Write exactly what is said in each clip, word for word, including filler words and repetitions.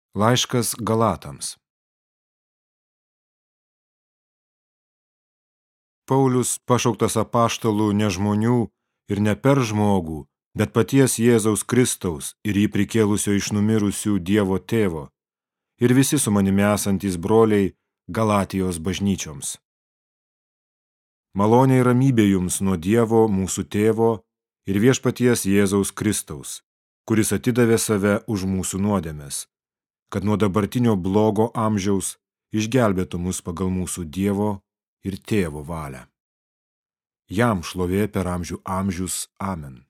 Laiškas Galatams. Paulius pašauktas apaštalų ne žmonių ir ne per žmogų, bet paties Jėzaus Kristaus ir jį prikėlusio iš numirusių Dievo tėvo, ir visi su manimi esantys broliai Galatijos bažnyčioms. Malonė ir ramybė jums nuo Dievo mūsų tėvo ir viešpaties Jėzaus Kristaus, kuris atidavė save už mūsų nuodėmes, kad nuo dabartinio blogo amžiaus išgelbėtų mus pagal mūsų Dievo ir Tėvo valią. Jam šlovė per amžių amžius. Amen.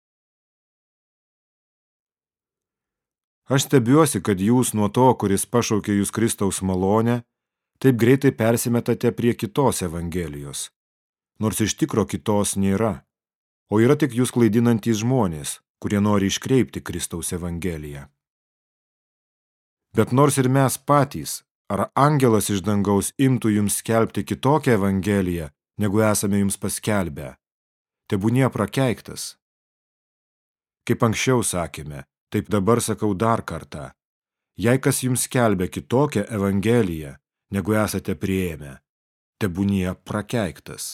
Aš stebiuosi, kad jūs nuo to, kuris pašaukė jūs Kristaus malonę, taip greitai persimetate prie kitos evangelijos, nors iš tikro kitos nėra, o yra tik jūs klaidinantys žmonės, kurie nori iškreipti Kristaus evangeliją. Bet nors ir mes patys, ar angelas iš dangaus imtų jums skelbti kitokią evangeliją, negu esame jums paskelbę, tebūnie prakeiktas. Kaip anksčiau sakėme, taip dabar sakau dar kartą, jei kas jums skelbia kitokią evangeliją, negu esate priėmę, tebūnie prakeiktas.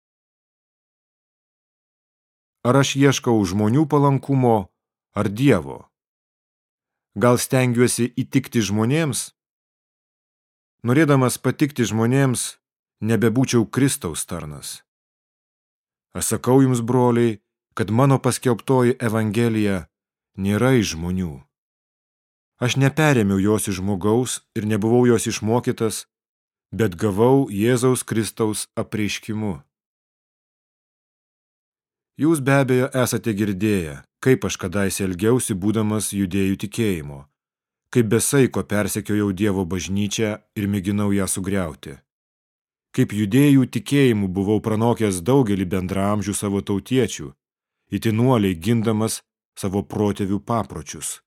Ar aš ieškau žmonių palankumo, ar Dievo? Gal stengiuosi įtikti žmonėms? Norėdamas patikti žmonėms, nebebūčiau Kristaus tarnas. Aš sakau jums, broliai, kad mano paskelbtoji evangelija nėra iš žmonių. Aš neperėmiau jos iš žmogaus ir nebuvau jos išmokytas, bet gavau Jėzaus Kristaus apreiškimu. Jūs be abejo esate girdėję, kaip aš kadaise elgiausi būdamas judėjų tikėjimo, kaip be saiko persekiojau Dievo bažnyčią ir mėginau ją sugriauti. Kaip judėjų tikėjimu buvau pranokęs daugelį bendraamžių savo tautiečių, itin uoliai gindamas savo protėvių papročius.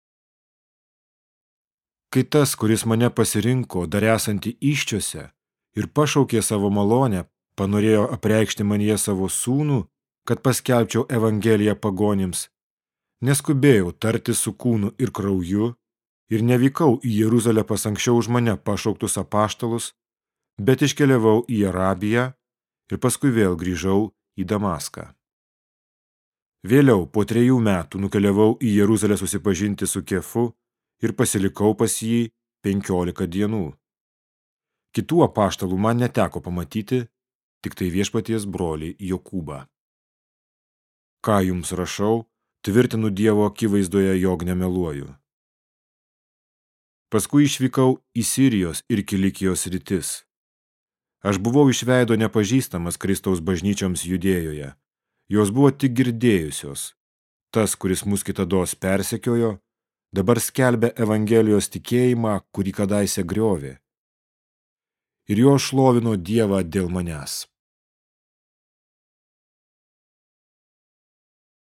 Kai tas, kuris mane pasirinko, dar esantį įsčiose ir pašaukė savo malonę, panorėjo apreikšti manyje savo sūnų, kad paskelbčiau evangeliją pagonims, neskubėjau tartis su kūnu ir krauju ir nevykau į Jeruzalę pas anksčiau už mane pašauktus apaštalus, bet iškeliavau į Arabiją ir paskui vėl grįžau į Damaską. Vėliau, po trejų metų, nukeliavau į Jeruzalę susipažinti su Kefu ir pasilikau pas jį penkiolika dienų. Kitų apaštalų man neteko pamatyti, tik tai viešpaties brolį Jokūbą. Ką jums rašau, tvirtinu Dievo akivaizdoje, jog nemeluoju. Paskui išvykau į Sirijos ir Kilikijos sritis. Aš buvau iš veido nepažįstamas Kristaus bažnyčioms Judėjoje. Jos buvo tik girdėjusios. Tas, kuris mus kitados persekiojo, dabar skelbia evangelijos tikėjimą, kurį kadaise griovė. Ir jo šlovino Dievą dėl manęs.